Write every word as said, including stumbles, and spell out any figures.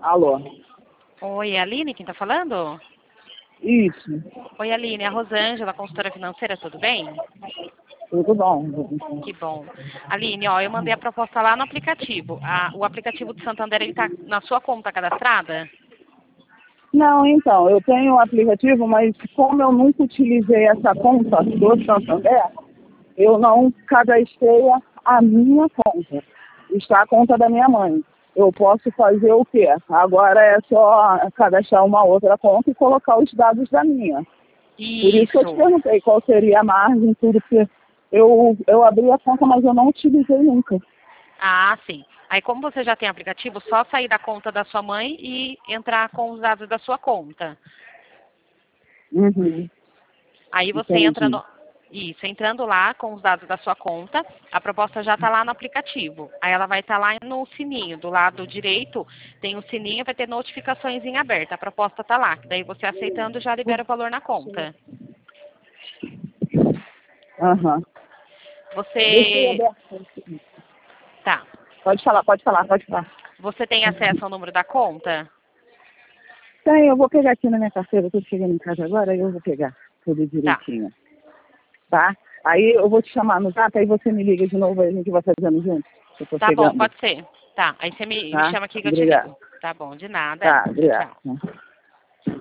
Alô? Oi, é a Aline quem tá falando? Isso. Oi, Aline, é a Rosângela, consultora financeira, tudo bem? Tudo bom. Que bom. Aline, ó, eu mandei a proposta lá no aplicativo. A- o aplicativo do Santander, ele tá na sua conta cadastrada? Não, então, eu tenho o aplicativo, mas como eu nunca utilizei essa conta do Santander, eu não cadastrei a minha conta. Está a conta da minha mãe. Eu posso fazer o quê? Agora é só cadastrar uma outra conta e colocar os dados da minha. Por isso que eu te Isso. perguntei qual seria a margem, tudo, porque eu, eu abri a conta, mas eu não utilizei nunca. Ah, sim. Aí, como você já tem aplicativo, só sair da conta da sua mãe e entrar com os dados da sua conta. Uhum. Aí você entra Entendi. no... Isso, entrando lá com os dados da sua conta, a proposta já está lá no aplicativo. Aí ela vai estar lá no sininho, do lado direito tem o sininho, vai ter notificações em aberto. A proposta está lá, que daí você aceitando já libera o valor na conta. Aham. Deixei Você... aberto. Tá. Pode falar, pode falar, pode falar. Você tem acesso ao número da conta? Tem, eu vou pegar aqui na minha carteira, eu tô chegando em casa agora, aí eu vou pegar tudo Tá. direitinho. Tá? Aí eu vou te chamar no zap, aí você me liga de novo, aí a gente vai fazendo junto. Eu tô Tá bom, chegando. pode ser. Tá, aí você me, me Tá? chama aqui que eu te Obrigado. ligo. Tá bom, de nada. Tá, Tchau, tchau. obrigado.